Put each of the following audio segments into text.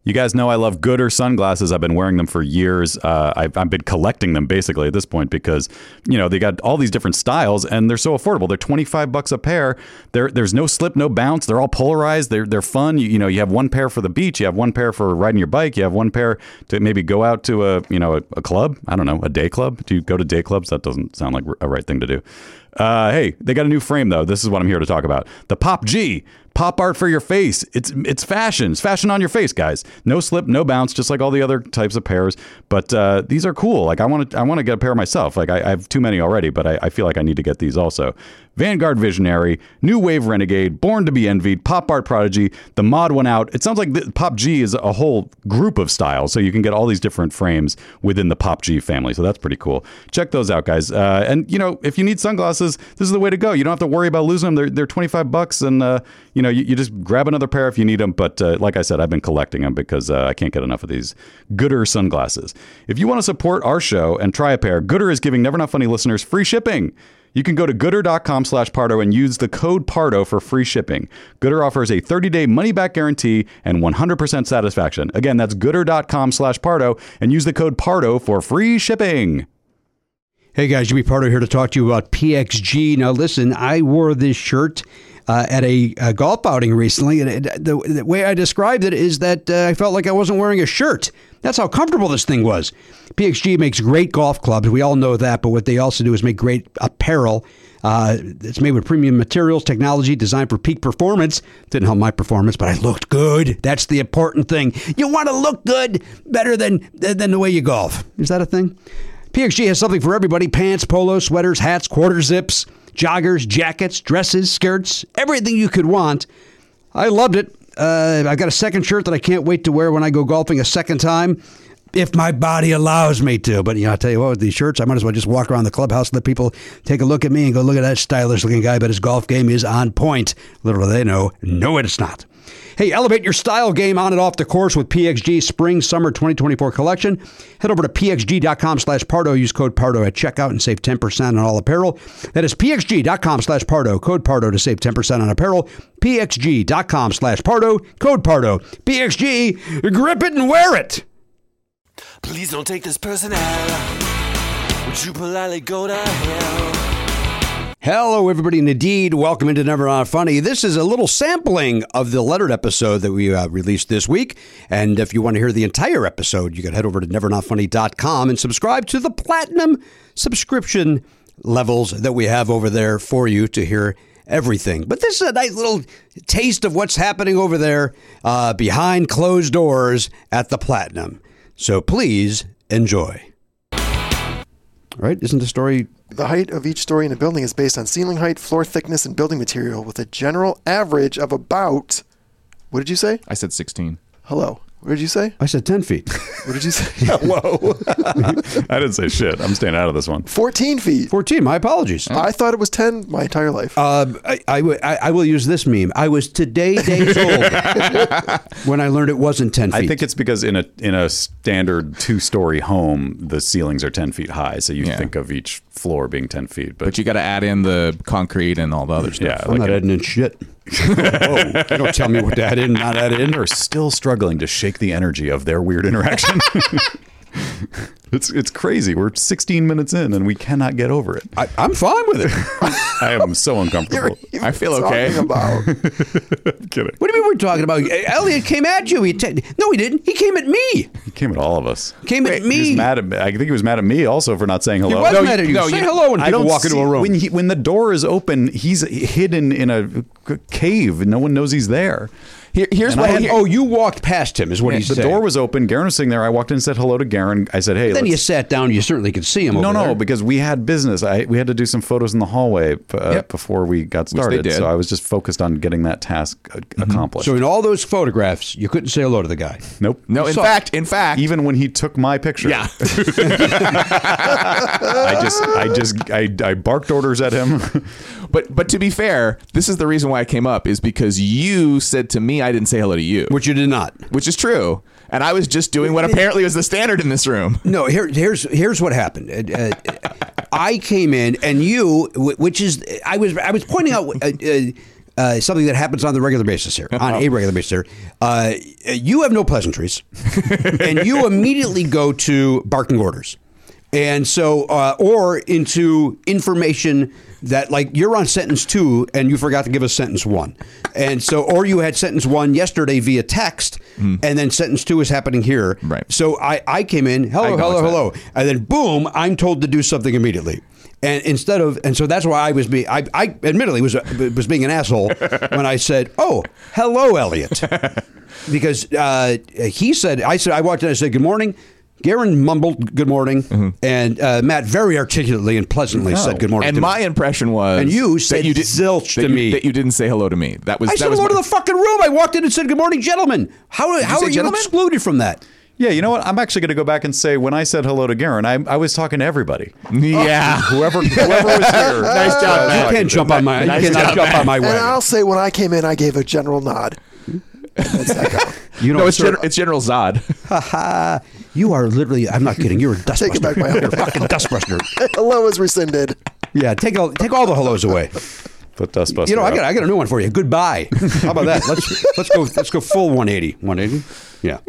You guys know I love Goodr sunglasses. I've been wearing them for years. I've been collecting them basically at this point because, they got all these different styles and they're so affordable. They're $25 a pair. There's no slip, no bounce. They're all polarized. They're fun. You have one pair for the beach. You have one pair for riding your bike. You have one pair to maybe go out to a club. I don't know, a day club. Do you go to day clubs? That doesn't sound like a right thing to do. Hey, they got a new frame though. This is what I'm here to talk about. The Pop G. Pop art for your face. It's fashion. It's fashion on your face, guys. No slip, no bounce, just like all the other types of pairs. But these are cool. Like I want to get a pair myself. Like I have too many already, but I feel like I need to get these also. Vanguard Visionary, New Wave Renegade, Born to be Envied, Pop Art Prodigy. The mod went out. It sounds like the Pop G is a whole group of styles, so you can get all these different frames within the Pop G family. So that's pretty cool. Check those out, guys. And if you need sunglasses, this is the way to go. You don't have to worry about losing them. They're $25, and you just grab another pair if you need them. But like I said, I've been collecting them because I can't get enough of these Goodr sunglasses. If you want to support our show and try a pair, Goodr is giving Never Not Funny listeners free shipping. You can go to goodr.com/Pardo and use the code Pardo for free shipping. Goodr offers a 30-day money-back guarantee and 100% satisfaction. Again, that's goodr.com/Pardo and use the code Pardo for free shipping. Hey guys, Jimmy Pardo here to talk to you about PXG. Now listen, I wore this shirt at a golf outing recently, and the way I described it is that I felt like I wasn't wearing a shirt. That's how comfortable this thing was. PXG makes great golf clubs. We all know that, but what they also do is make great apparel. It's made with premium materials, technology, designed for peak performance. Didn't help my performance, but I looked good. That's the important thing. You want to look good better than the way you golf. Is that a thing? PXG has something for everybody. Pants, polos, sweaters, hats, quarter zips, joggers, jackets, dresses, skirts, everything you could want. I loved it. I've got a second shirt that I can't wait to wear when I go golfing a second time, if my body allows me to. But I'll tell you what, with these shirts, I might as well just walk around the clubhouse and let people take a look at me and go, look at that stylish looking guy, but his golf game is on point. Little do they know, no, it's not. Hey, elevate your style game on and off the course with PXG Spring Summer 2024 collection. Head over to pxg.com/Pardo. Use code Pardo at checkout and save 10% on all apparel. That is pxg.com/Pardo. Code Pardo to save 10% on apparel. pxg.com/Pardo. Code Pardo. PXG, grip it and wear it. Please don't take this person out. Would you politely go to hell? Hello, everybody, and indeed, welcome into Never Not Funny. This is a little sampling of the lettered episode that we released this week. And if you want to hear the entire episode, you can head over to nevernotfunny.com and subscribe to the platinum subscription levels that we have over there for you to hear everything. But this is a nice little taste of what's happening over there behind closed doors at the platinum. So please enjoy. All right, isn't the story... The height of each story in a building is based on ceiling height, floor thickness, and building material with a general average of about... What did you say? I said 16. Hello. What did you say? I said 10 feet. What did you say? Hello. I didn't say shit. I'm staying out of this one. 14 feet. 14, my apologies. I thought it was 10 my entire life. I will use this meme. I was today days old when I learned it wasn't 10 feet. I think it's because in a standard 2-story home, the ceilings are 10 feet high. So you think of each floor being 10 feet. But you got to add in the concrete and all the other stuff. Yeah, I'm not adding in shit. Oh, you don't tell me what to add in, not add in. They're still struggling to shake the energy of their weird interaction. It's crazy. We're 16 minutes in and we cannot get over it. I'm fine with it. I am so uncomfortable. I feel okay. About. I'm kidding. What do you mean we're talking about? Elliot came at you. No, he didn't. He came at me. He came at all of us. Came at me. He was mad at me. I think he was mad at me also for not saying hello. He was mad at you. Say hello when people walk into a room. When the door is open, he's hidden in a cave. No one knows he's there. Here's what. You walked past him, is what he said. The door was open. Garen was sitting there. I walked in and said hello to Garen. I said, hey. Then you sat down. You certainly could see him over there. No, because we had business. We had to do some photos in the hallway before we got started. So I was just focused on getting that task accomplished. So in all those photographs, you couldn't say hello to the guy? Nope. No, in fact. Even when he took my picture. Yeah. I barked orders at him. But to be fair, this is the reason why I came up, is because you said to me I didn't say hello to you. Which you did not. Which is true. And I was just doing what apparently was the standard in this room. No, here's what happened. I came in and you, which is, I was pointing out something that happens on the regular basis here, on a regular basis here. You have no pleasantries, and you immediately go to barking orders. And so, or into information that, like, you're on sentence 2 and you forgot to give us sentence 1. And so, or you had sentence 1 yesterday via text, and then sentence 2 is happening here. Right. So I came in, hello. And then boom, I'm told to do something immediately. And instead of, and so that's why I admittedly was being an asshole when I said, "Oh, hello, Elliot," because he said, I walked in, I said, "Good morning." Garen mumbled "good morning," and Matt very articulately and pleasantly said "good morning." And to my me. impression was, And you said zilch to me. that you didn't say hello to me. That was I said was hello to my- the fucking room. I walked in and said "good morning, gentlemen." How are you gentlemen? excluded from that? Yeah, you know what? I'm actually going to go back and say when I said hello to Garen, I was talking to everybody. Yeah. Whoever was here. Nice job, Matt. You can't jump on my. Nice You cannot job, jump on my And wagon. I'll say when I came in, I gave a general nod. That's that guy. You No, know, it's General Zod. you are literally. I'm not kidding. You're a dustbuster. Take it back, my You're a uncle. fucking dustbuster. Hello is rescinded. Yeah, take all the hellos away. Put Dustbuster You know, I up. got a new one for you. Goodbye. How about that? Let's go full 180. 180. Yeah.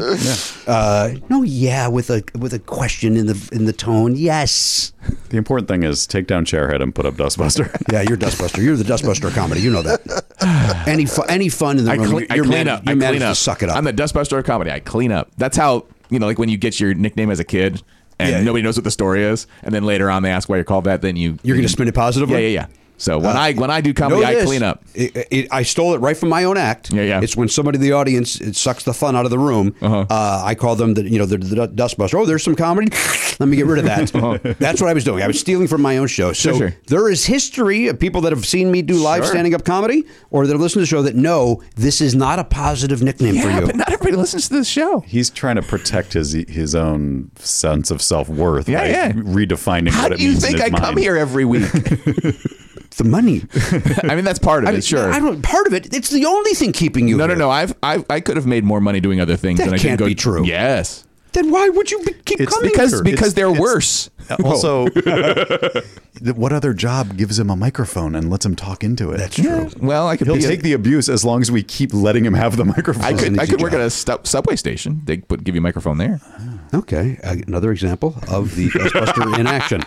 No. Yeah. With a question in the tone. Yes. The important thing is take down Chairhead and put up Dustbuster. Yeah, you're Dustbuster. You're the Dustbuster comedy. You know that. Any fun in the I room? clean up. You I manage clean up. to suck it up. I'm the Dustbuster of comedy. I clean up. That's how, like when you get your nickname as a kid and nobody knows what the story is, and then later on they ask why you're called that. Then you're going to spin it positively. Yeah. So when I do comedy, I clean up. I stole it right from my own act. Yeah. It's when somebody in the audience it sucks the fun out of the room. I call them the dustbuster. Oh, there's some comedy. Let me get rid of that. That's what I was doing. I was stealing from my own show. So Sure. there is history of people that have seen me do live standing up comedy, or that have listened to the show that know this is not a positive nickname for Yeah, you. but not everybody listens to this show. He's trying to protect his own sense of self-worth by redefining How what do it you means in think his I come mind. here every week? The money. I mean, that's part of it. Sure. I don't. Part of it. It's the only thing keeping you. No. here. I could have made more money doing other things. That than I can't didn't go. be true. Yes. Then why would you keep It's coming? Because here? because they're it's- worse. Also, what other job gives him a microphone and lets him talk into it? That's true. Well, I could He'll be take the abuse as long as we keep letting him have the microphone. I an easy could work job. at a subway station. They give you a microphone there. Okay, another example of the Dustbuster in action.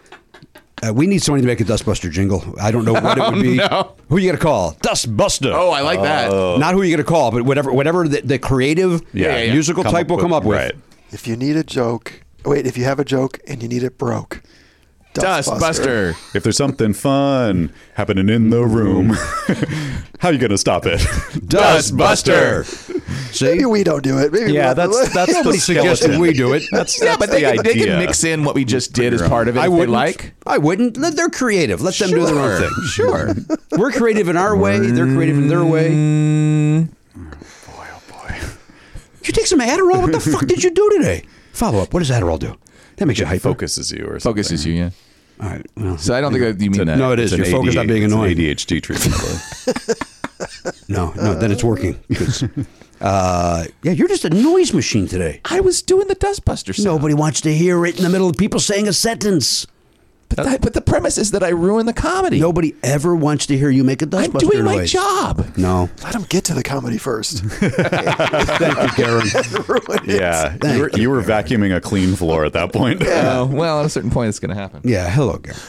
We need somebody to make a Dustbuster jingle. I don't know what it would be. no. Who you going to call? Dustbuster. Oh, I like that. Not who you going to call, but whatever the creative Yeah. musical Come type up will come up with. Right. If you need a joke, if you have a joke and you need it broke, Dustbuster. If there's something fun happening in the room, how are you going to stop it? Dustbuster. See? Maybe we don't do it. Maybe Yeah, we don't. that's the Nobody suggested skeleton. we do it. That's Yeah, but the they idea. can mix in what we just did as part of it I if they wouldn't. like. I wouldn't. They're creative. Let them do their own thing. Sure. We're creative in our way. They're creative in their way. Did you take some Adderall? What the fuck did you do today? Follow up. What does Adderall do? That makes you hyper. Focuses you or something. Focuses you, yeah. All right. Well, So I don't think that you mean that. No, it is. It's You're an focused on being it's an annoying. ADHD treatment. No, then it's working. 'Cause, yeah, you're just a noise machine today. I was doing the Dustbuster sound. Nobody wants to hear it in the middle of people saying a sentence. But the premise is that I ruin the comedy. Nobody ever wants to hear you make a Dustbuster I'm doing my noise. job. No. Let him get to the comedy first. Thank you, Garen. Yeah, Thank you were vacuuming a clean floor at that point. Well, at a certain point, it's going to happen. Yeah, hello, Garen.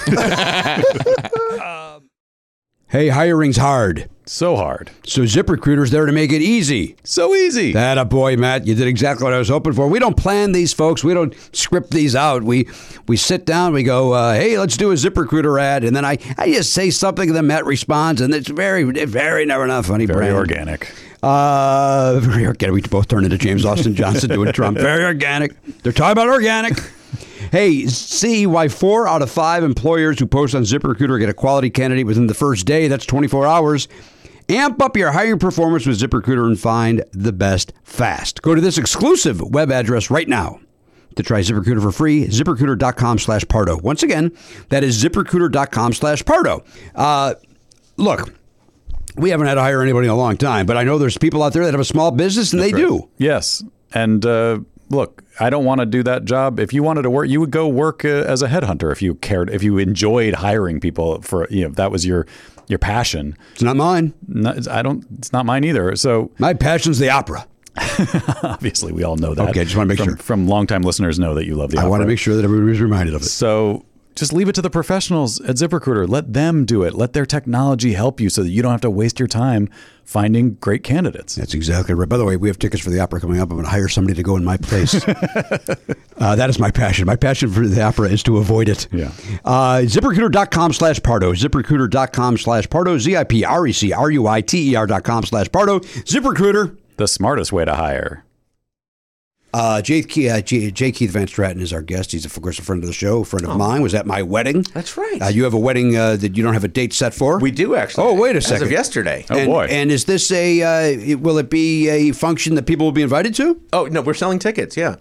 Hey, hiring's hard. So hard. So ZipRecruiter's there to make it easy. So easy. That a boy, Matt. You did exactly what I was hoping for. We don't plan these, folks. We don't script these out. We sit down. We go, hey, let's do a ZipRecruiter ad, and then I just say something, and then Matt responds, and it's very never enough funny. Very brand. organic. Very organic. We both turned into James Austin Johnson doing Trump. Very organic. They're talking about organic. Hey, see why 4 out of 5 employers who post on ZipRecruiter get a quality candidate within the first day. That's 24 hours. Amp up your hiring performance with ZipRecruiter and find the best fast. Go to this exclusive web address right now to try ZipRecruiter for free. ZipRecruiter.com/Pardo. Once again, that is ZipRecruiter.com/Pardo. Look, we haven't had to hire anybody in a long time, but I know there's people out there that have a small business and they do. Yes. And look, I don't want to do that job. If you wanted to work, you would go work as a headhunter if you cared, if you enjoyed hiring people for, that was your your passion. It's not mine. No, it's not mine either. So My passion's the opera. obviously we all know that. Okay, just wanna make sure. From longtime listeners know that you love the opera. I want to make sure that everybody's reminded of it. So just leave it to the professionals at ZipRecruiter. Let them do it. Let their technology help you so that you don't have to waste your time finding great candidates. That's exactly right. By the way, we have tickets for the opera coming up. I'm going to hire somebody to go in my place. That is my passion. My passion for the opera is to avoid it. Yeah. ZipRecruiter.com/Pardo. ZipRecruiter.com/Pardo. ZipRecruiter.com/Pardo. ZipRecruiter. The smartest way to hire. J. Keith Van Straten is our guest. He's, of course, a friend of the show, a friend of mine. Was at my wedding. That's right. You have a wedding that you don't have a date set for? We do, actually. Oh, wait a As second. of yesterday. Oh, boy. And is this will it be a function that people will be invited to? Oh, no, we're selling tickets, yeah.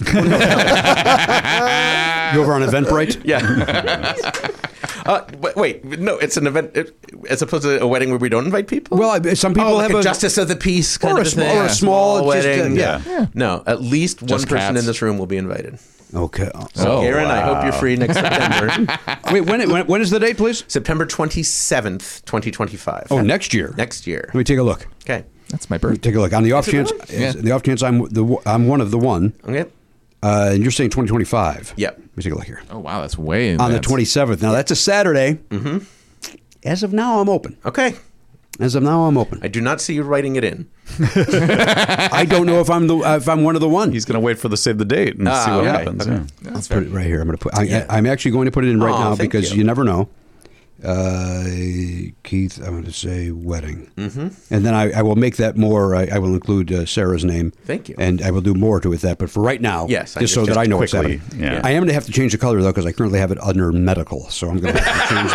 You over on Eventbrite? Yeah. But wait, no, it's an event as opposed to a wedding where we don't invite people? Well, some people like have a justice of the peace kind or of a a small- thing. or a small- just, wedding. yeah. No, at least one Just person cats. in this room will be invited. Okay. So, Karen, I hope you're free next September. Wait, when is the date, please? September 27th, 2025. Oh, next year. Next year. Let me take a look. Okay. That's my Let me birthday. take a look. On the off chance, Yeah. the off chance I'm one of the one, Okay. and you're saying 2025. Yep. Let me take a look here. Oh wow, that's way in On the advance. 27th. Now that's a Saturday. Mm-hmm. As of now, I'm open. Okay. As of now, I'm open. I do not see you writing it in. I don't know if I'm one of the one. He's going to wait for the save the date and see what okay. happens. Okay. Yeah. I'll put it right here. I'm going to put. I'm actually going to put it in right Aw, now thank because you. you never know. Keith, I'm going to say wedding, and then I will make that more. I will include Sarah's name. Thank you. And I will do more to it that. But for right now, Yes, I just so just that I know what's quickly, happening. yeah. I am going to have to change the color though because I currently have it under medical, so I'm going to have to change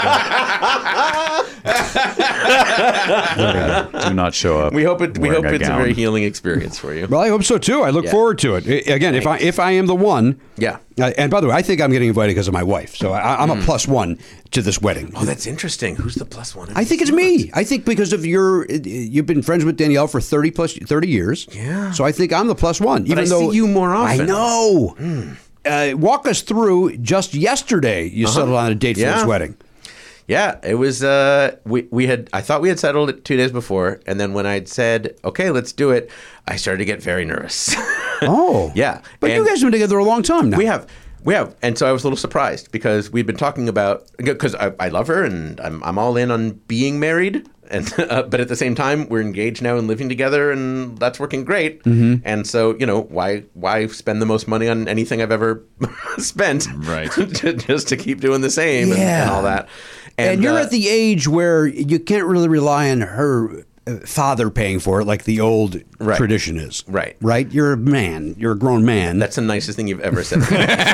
that. Do not show up. We hope it's wearing a gown. very healing experience for you. Well, I hope so too. I look Yeah. forward to it. Again, if I am the one, Yeah. And by the way, I think I'm getting invited because of my wife, so I'm a plus one to this wedding. Oh, that's interesting. Who's the plus one? I think it's me. I think because of you've been friends with Danielle for 30 years. Yeah. So I think I'm the plus one. But I see you more often. I know. Walk us through. Just yesterday, you settled on a date for Yeah. this wedding. Yeah, it was. We had. I thought we had settled it 2 days before, and then when I'd said, "Okay, let's do it," I started to get very nervous. Oh, Yeah, But and you guys have been together a long time now. We have, and so I was a little surprised because we'd been talking about because I love her and I'm all in on being married, and but at the same time we're engaged now and living together, and that's working great. Mm-hmm. And so why spend the most money on anything I've ever spent, Right. just to keep doing the same and all that. And you're at the age where you can't really rely on her father paying for it like the old Right. tradition is. Right. Right? You're a man. You're a grown man. That's the nicest thing you've ever said.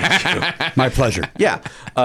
my pleasure. Yeah.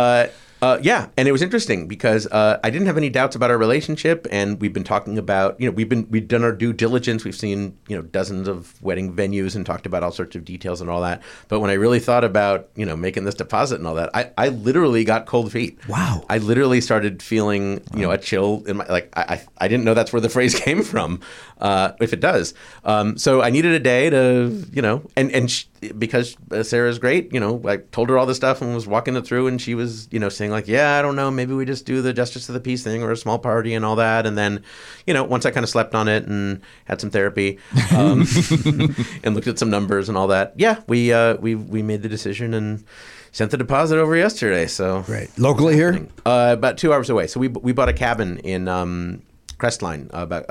Yeah, and it was interesting because I didn't have any doubts about our relationship, and we've been talking about, we've done our due diligence. We've seen, dozens of wedding venues and talked about all sorts of details and all that. But when I really thought about, making this deposit and all that, I literally got cold feet. Wow. I literally started feeling, a chill in my, I didn't know that's where the phrase came from, if it does. So I needed a day to, because Sarah's great, I told her all this stuff and was walking it through, and she was, saying like, yeah, I don't know, maybe we just do the Justice of the Peace thing or a small party and all that. And then, once I kind of slept on it and had some therapy and looked at some numbers and all that, yeah, we made the decision and sent the deposit over yesterday. So Great. Locally here? about 2 hours away. So we bought a cabin in Crestline,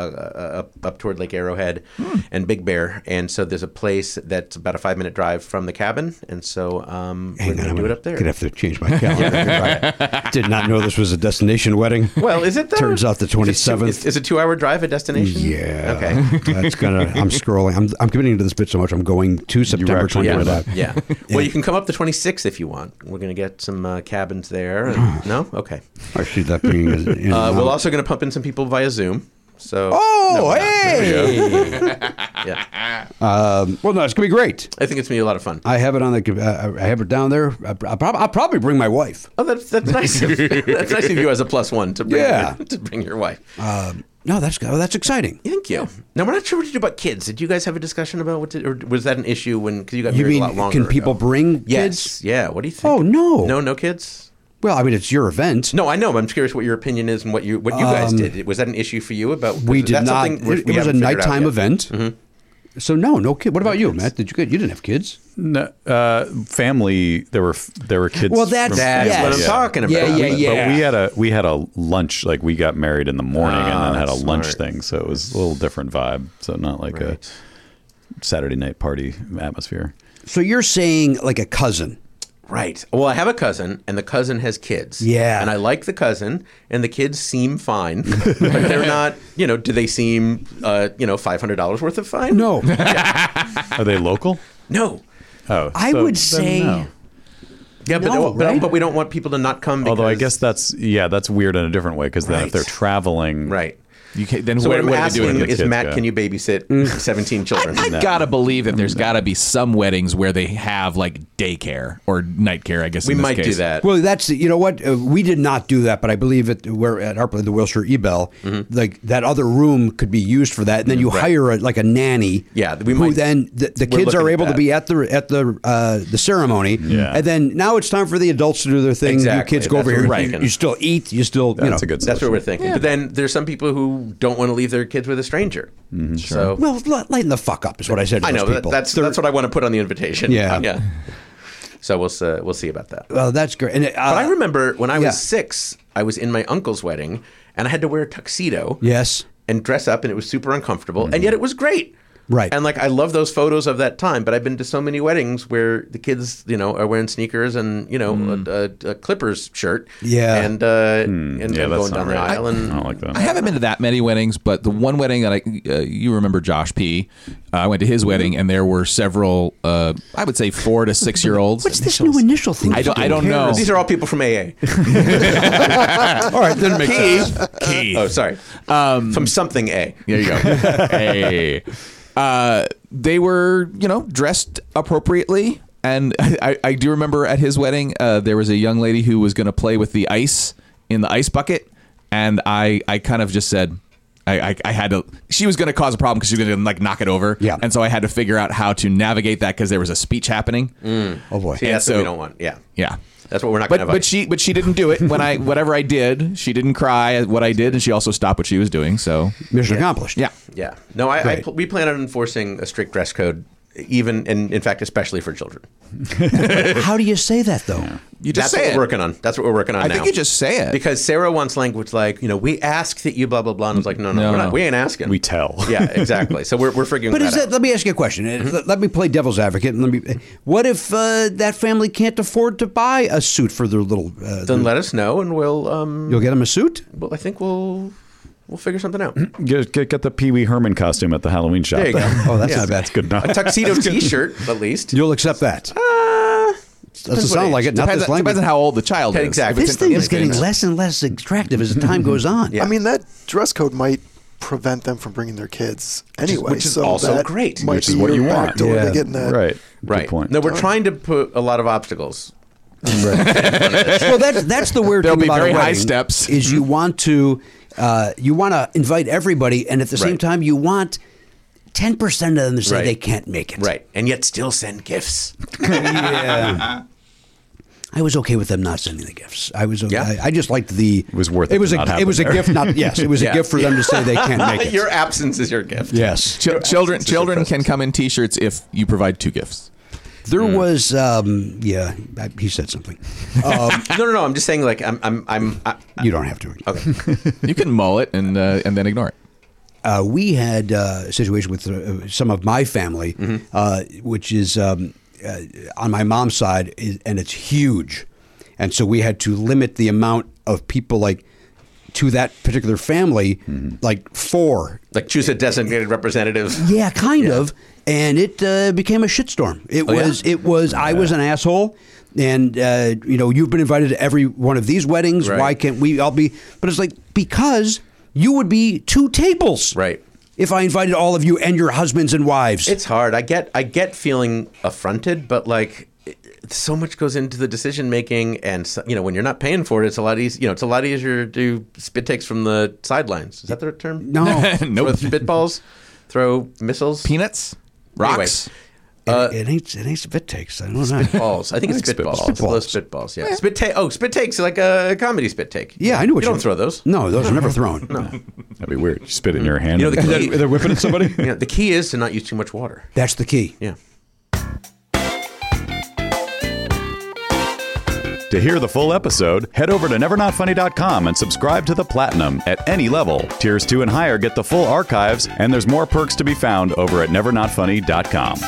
up toward Lake Arrowhead and Big Bear, and so there's a place that's about a 5-minute drive from the cabin, and so we're going to do it up there. Gonna have to change my calendar. I did not know this was a destination wedding. Well, is it though? Turns out the 27th. Is a 2-hour drive a destination? Yeah. Okay. That's gonna. I'm scrolling. I'm committing to this bit so much. I'm going to September actually 25th. Yeah. Well, you can come up the 26th if you want. We're going to get some cabins there. And, no? Okay. I see that being. We're also going to pump in some people via Zoom. So. Oh, No, hey! Yeah. Well, no, it's gonna be great. I think it's going to be a lot of fun. I have it on the. I have it down there. I'll probably bring my wife. Oh, that's nice. That's nice of you as a plus one to bring, Yeah. to bring your wife. No, that's exciting. Thank you. Now, we're not sure what to do about kids. Did you guys have a discussion about what to, or was that an issue because you got You married mean a lot longer can people ago? bring Yes. kids? Yeah. What do you think? Oh, no. No kids? Well, I mean, it's your event. No, I know. I'm curious what your opinion is and what you guys did. Was that an issue for you? We did not. It was a nighttime event. Mm-hmm. So no kid. What about you, Matt? You didn't have kids? No, family. There were kids. Well, that's what I'm talking about. Yeah. But we had a lunch. Like we got married in the morning and then had a lunch smart. thing. So it was a little different vibe. So not like a Saturday night party atmosphere. So you're saying like a cousin. Right. Well, I have a cousin, and the cousin has kids. Yeah. And I like the cousin, and the kids seem fine. But they're not, do they seem, $500 worth of fine? No. Are they local? No. Oh, I would say. no. Yeah, No, right? but we don't want people to not come because... Although I guess that's weird in a different way because then if they're traveling, Right. You can, then So what I'm do they do asking with the is, kids Matt, go? can you babysit 17 children? I gotta believe that there's gotta be some weddings where they have like daycare or night care. I guess We in this might do case. that. Well, that's you know what we did not do that, but I believe we're at our the Wilshire Ebell, like that other room could be used for that, and then you hire a nanny. Yeah, we who might- then the kids looking are at able to that. be at the ceremony, Yeah. and then now it's time for the adults to do their thing. Exactly. You kids go That's over what here, we're you, thinking. you still eat, you still That's a good That's what solution. we're thinking. But then there's some people who don't want to leave their kids with a stranger. So Well, lighten the fuck up is what I said. To I know those people. that's what I want to put on the invitation. Yeah. Yeah. So we'll see about that. Well, that's great. And But I remember when I was yeah. 6, I was in my uncle's wedding, and I had to wear a tuxedo. Yes. And dress up, and it was super uncomfortable, and yet it was great. Right. And I love those photos of that time, but I've been to so many weddings where the kids, are wearing sneakers and, a Clippers shirt. Yeah. And Yeah, going that's down not the right. aisle. I And don't like that. I haven't been to that many weddings, but the one wedding that you remember Josh P. I went to his wedding, and there were several, I would say 4 to 6 year olds. What's this new initial thing? I don't know. these are all people from AA. All right, then it makes sense. Key. Oh, sorry. From something A. There you go. Hey. They were, dressed appropriately. And I do remember at his wedding, there was a young lady who was going to play with the ice in the ice bucket. And I kind of just said, I had to, she was going to cause a problem because she was going to knock it over. Yeah. And so I had to figure out how to navigate that because there was a speech happening. Oh boy. See, that's what we don't want. Yeah. Yeah. That's what we're not going to But she didn't do it when whatever I did. She didn't cry at what I did, and she also stopped what she was doing. So Mission accomplished. yeah. Yeah. No, we plan on enforcing a strict dress code, even, and in fact, especially for children. How do you say that though? You just That's what say it. we're working on. That's what we're working on I now. think you just say it. Because Sarah wants language like, we ask that you blah, blah, blah. And I was like, no, No. we're not. We ain't asking. We tell. Yeah, exactly. So we're figuring But that is that? out. Let me ask you a question. Let me play devil's advocate. And what if that family can't afford to buy a suit for their little? Then let us know, and we'll. You'll get them a suit. Well, I think we'll figure something out. Get the Pee Wee Herman costume at the Halloween shop. There you go. Oh, that's Yeah. not bad. That's good enough. A tuxedo T-shirt, at least. You'll accept that. Doesn't what sound like age. it. Not this Depends language. on how old the child is. Exactly. This thing is getting less and less attractive as the time goes on. Yeah. I mean, that dress code might prevent them from bringing their kids anyway. which is so also that great. Might Which be is what your you back want. door Yeah. to getting that. Right. Right. Good point. No, we're trying to put a lot of obstacles. Well, that's the weird There'll thing be about very a high wedding steps. is you want to invite everybody, and at the same Right. time you want 10% of them to say Right. they can't make it. Right. And yet still send gifts. Yeah. I was okay with them not sending the gifts. I was okay. Yeah. I just liked the. It was worth it It was to not a. have It was a them there. gift. Not yes. It was Yeah. a gift for them to say they can't make it. Your absence is your gift. Yes. Children can come in T-shirts if you provide 2 gifts. There was. He said something. No. I'm just saying, You don't have to. okay. You can mull it and then ignore it. We had a situation with some of my family, which is on my mom's side, and it's huge. And so we had to limit the amount of people to that particular family, 4. Like choose a designated representative. Yeah, kind of. And it became a shitstorm. It was. I was an asshole. And you've been invited to every one of these weddings. Right. Why can't we all be? But it's because you would be 2 tables. Right. If I invited all of you and your husbands and wives. It's hard. I get feeling affronted, but so much goes into the decision making, and when you're not paying for it, it's a lot easier. It's a lot easier to do spit takes from the sidelines. Is that the term? No. Nope. Throw spitballs, throw missiles, Peanuts? Rocks? It ain't spit takes. I don't know. Spitballs. I think it's spitballs. Spitballs. Yeah. Spit take. Oh, spit takes like a comedy spit take. Yeah, I knew what you don't throw those. No, those are never thrown. No. That'd be weird. You spit it in your hand. You know, the key- they're whipping at somebody. The key is to not use too much water. That's the key. Yeah. To hear the full episode, head over to nevernotfunny.com and subscribe to the Platinum at any level. Tiers 2 and higher get the full archives, and there's more perks to be found over at nevernotfunny.com.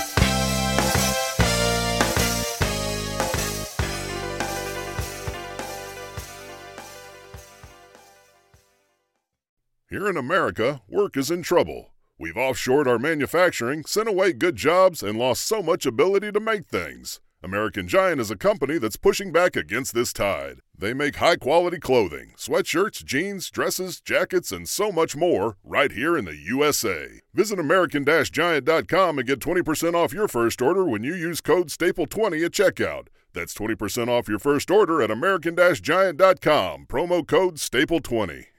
Here in America, work is in trouble. We've offshored our manufacturing, sent away good jobs, and lost so much ability to make things. American Giant is a company that's pushing back against this tide. They make high-quality clothing, sweatshirts, jeans, dresses, jackets, and so much more right here in the USA. Visit American-Giant.com and get 20% off your first order when you use code STAPLE20 at checkout. That's 20% off your first order at American-Giant.com, promo code STAPLE20.